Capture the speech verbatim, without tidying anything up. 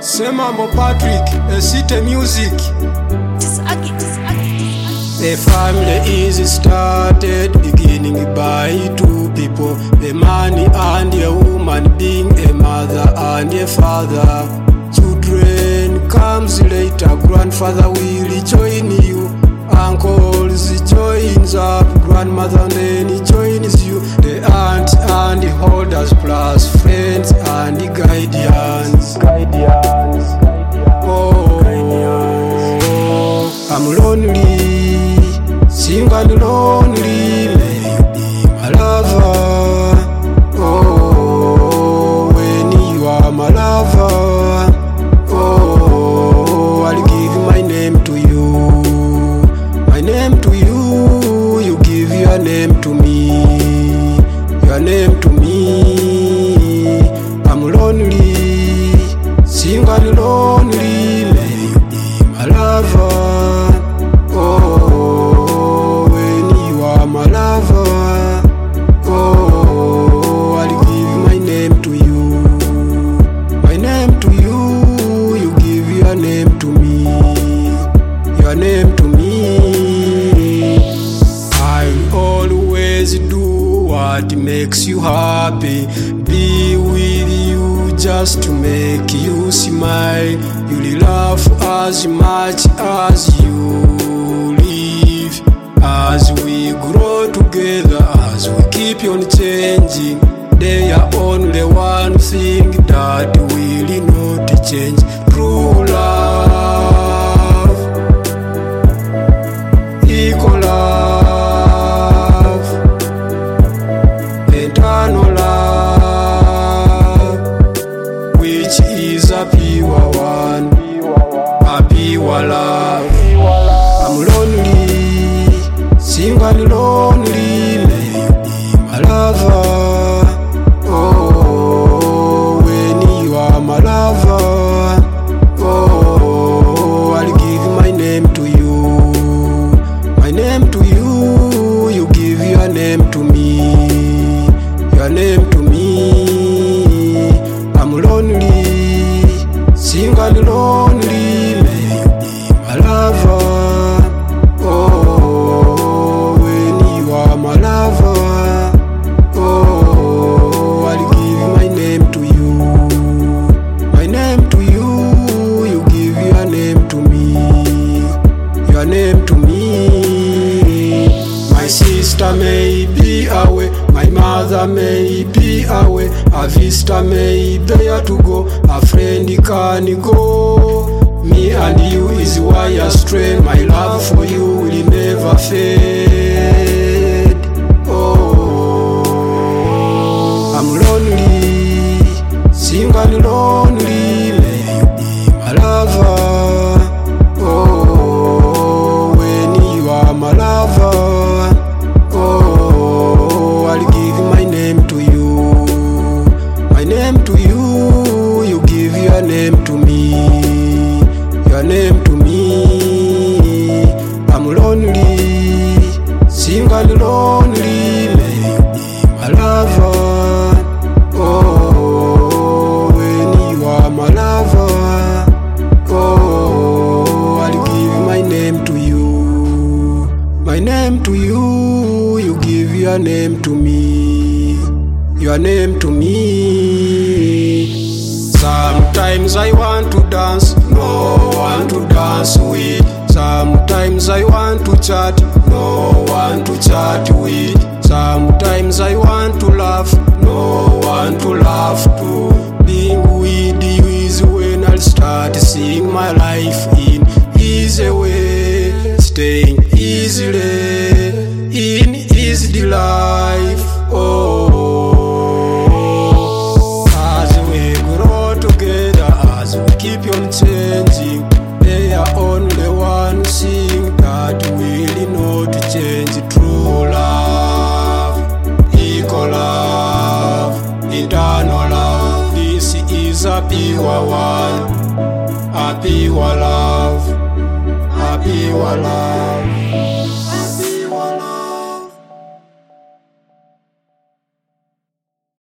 Semambo Patrick, a city music. The family is started beginning by two people, a man and a woman, being a mother and a father. Children comes later, grandfather will join you, uncles joins up, grandmother then he joins you, the aunt and the holders plus friends and the guardians. Guardians. Oh, I'm lonely, sing and lonely, may you be my lover. Oh, when you are my lover, oh, I'll give my name to you, my name to you, you give your name to me, your name to me. I'm lonely, sing and lonely, may you be my lover. Name to me. I'll always do what makes you happy, be with you just to make you smile. You'll laugh as much as you live, as we grow together, as we keep on changing. There are only one thing that will not change: true love. Equal love, eternal love, which is a pure one, a pure love. I'm lonely, sing and lonely, may you be my lover. Oh, when you are my lover, oh, I'll give my name to you. My name to you, you give your name to me, your name to me. I'm lonely, sing and lonely, may you be my lover. Oh, when you are my lover, oh, I'll give my name to you, my name to you, you give your name to me, your name to me. My sister may be away, my mother may be away, a visitor may bear to go, a friend can go. Me and you is why I strain, my love for you will never fade. Oh, I'm lonely, sing and lonely, may you be my lover. Oh, when you are my lover, name to you, you give your name to me, your name to me. I'm lonely, sing and lonely, may you be my lover. Oh, when you are my lover, oh, I'll give my name to you, my name to you, you give your name to me, your name to me. Sometimes I want to dance, no one to dance with. Sometimes I want to chat, no one to chat with. Sometimes I want to laugh, no one to laugh to. Being with you is when I'll start seeing my life in easy way, staying easily in easy life. Oh, keep on changing, there are only one thing that will not change: true love, equal love, eternal love. This is a pure one, a pure love, a pure love.